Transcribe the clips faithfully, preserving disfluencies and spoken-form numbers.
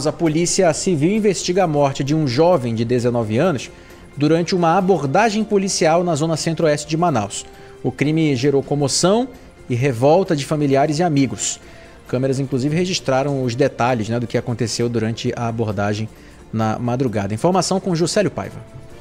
A Polícia Civil investiga a morte de um jovem de dezenove anos durante uma abordagem policial na zona centro-oeste de Manaus. O crime gerou comoção e revolta de familiares e amigos. Câmeras, inclusive, registraram os detalhes, né, do que aconteceu durante a abordagem na madrugada. Informação com Juscelio Paiva.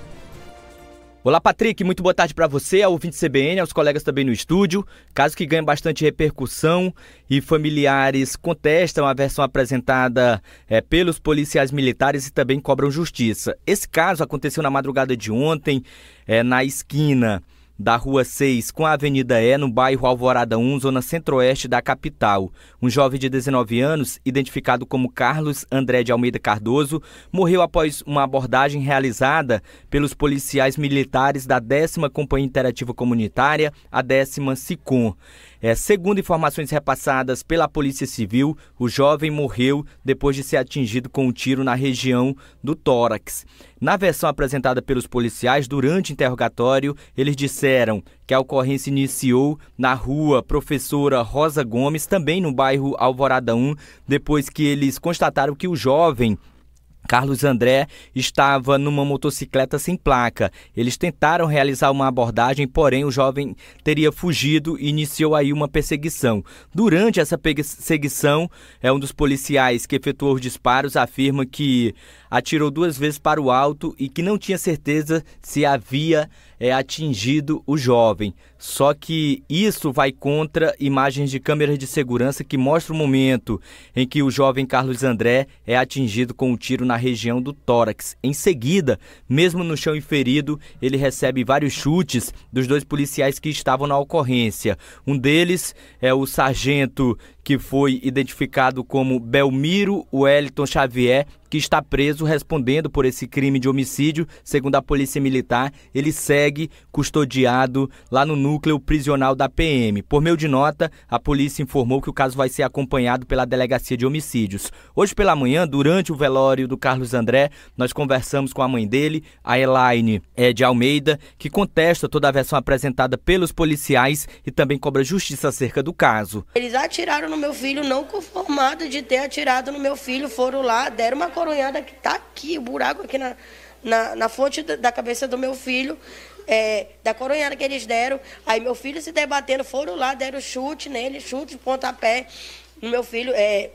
Olá, Patrick, muito boa tarde para você, ao ouvinte C B N, aos colegas também no estúdio. Caso que ganha bastante repercussão e familiares contestam a versão apresentada é, pelos policiais militares e também cobram justiça. Esse caso aconteceu na madrugada de ontem, é, na esquina da Rua seis com a Avenida E, no bairro Alvorada um, zona centro-oeste da capital. Um jovem de dezenove anos, identificado como Carlos André de Almeida Cardoso, morreu após uma abordagem realizada pelos policiais militares da décima Companhia Interativa Comunitária, a décima SICOM. É, segundo informações repassadas pela Polícia Civil, o jovem morreu depois de ser atingido com um tiro na região do tórax. Na versão apresentada pelos policiais, durante o interrogatório, eles disseram que a ocorrência iniciou na rua Professora Rosa Gomes, também no bairro Alvorada um, depois que eles constataram que o jovem Carlos André estava numa motocicleta sem placa. Eles tentaram realizar uma abordagem, porém o jovem teria fugido e iniciou aí uma perseguição. Durante essa perseguição, é um dos policiais que efetuou os disparos afirma que atirou duas vezes para o alto e que não tinha certeza se havia é, atingido o jovem. Só que isso vai contra imagens de câmeras de segurança que mostram o momento em que o jovem Carlos André é atingido com um tiro na região do tórax. Em seguida, mesmo no chão e ferido, ele recebe vários chutes dos dois policiais que estavam na ocorrência. Um deles é o sargento que foi identificado como Belmiro Wellington Xavier, que está preso respondendo por esse crime de homicídio. Segundo a Polícia Militar, ele segue custodiado lá no núcleo prisional da P M. Por meio de nota, a polícia informou que o caso vai ser acompanhado pela Delegacia de Homicídios. Hoje pela manhã, durante o velório do Carlos André, nós conversamos com a mãe dele, a Elaine de Almeida, que contesta toda a versão apresentada pelos policiais e também cobra justiça acerca do caso. Eles atiraram no meu filho, não conformado de ter atirado no meu filho, foram lá, deram uma coronhada que tá aqui, o buraco aqui na, na, na fonte da, da cabeça do meu filho, é, da coronhada que eles deram. Aí meu filho se debatendo, foram lá, deram chute nele, chute de pontapé no meu filho, é,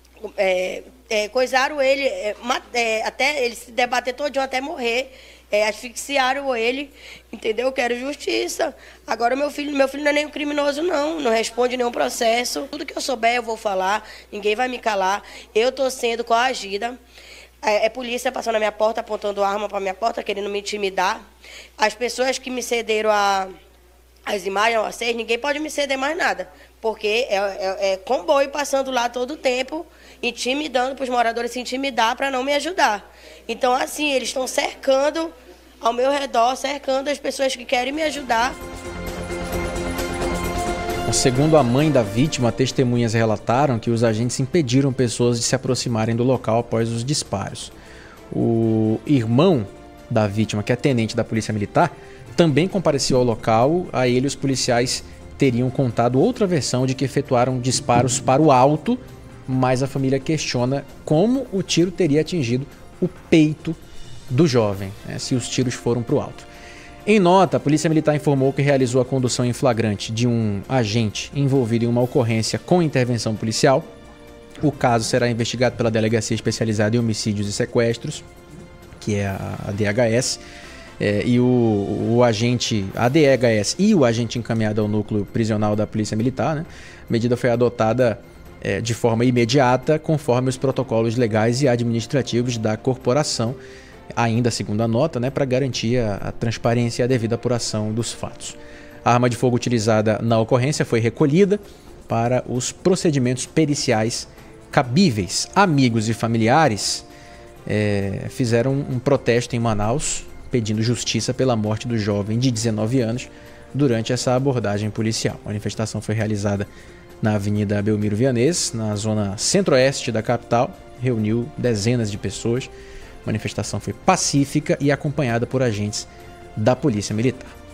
é, é, coisaram ele, é, é, até ele se debater todinho até morrer. É, asfixiaram ele, entendeu? Eu quero justiça. Agora meu filho, meu filho não é nenhum criminoso, não. Não responde nenhum processo. Tudo que eu souber eu vou falar, ninguém vai me calar. Eu estou sendo coagida. É, é polícia passando na minha porta, apontando arma para minha porta, querendo me intimidar. As pessoas que me cederam a, as imagens, vocês, ninguém pode me ceder mais nada. Porque é, é, é comboio passando lá todo o tempo, intimidando para os moradores se intimidar para não me ajudar. Então, assim, eles estão cercando ao meu redor, cercando as pessoas que querem me ajudar. Segundo a mãe da vítima, testemunhas relataram que os agentes impediram pessoas de se aproximarem do local após os disparos. O irmão da vítima, que é tenente da Polícia Militar, também compareceu ao local. A ele, os policiais teriam contado outra versão de que efetuaram disparos para o alto, mas a família questiona como o tiro teria atingido o peito do jovem, né, se os tiros foram para o alto. Em nota, a Polícia Militar informou que realizou a condução em flagrante de um agente envolvido em uma ocorrência com intervenção policial. O caso será investigado pela Delegacia Especializada em Homicídios e Sequestros, que é a D H S, é, e o, o agente, a D H S e o agente encaminhado ao núcleo prisional da Polícia Militar, né? A medida foi adotada é, de forma imediata, conforme os protocolos legais e administrativos da corporação, ainda segundo a nota, né, para garantir a, a transparência e a devida apuração dos fatos. A arma de fogo utilizada na ocorrência foi recolhida para os procedimentos periciais cabíveis. Amigos e familiares é, fizeram um protesto em Manaus, pedindo justiça pela morte do jovem de dezenove anos durante essa abordagem policial. A manifestação foi realizada na Avenida Belmiro Vianês, na zona centro-oeste da capital, reuniu dezenas de pessoas. A manifestação foi pacífica e acompanhada por agentes da Polícia Militar.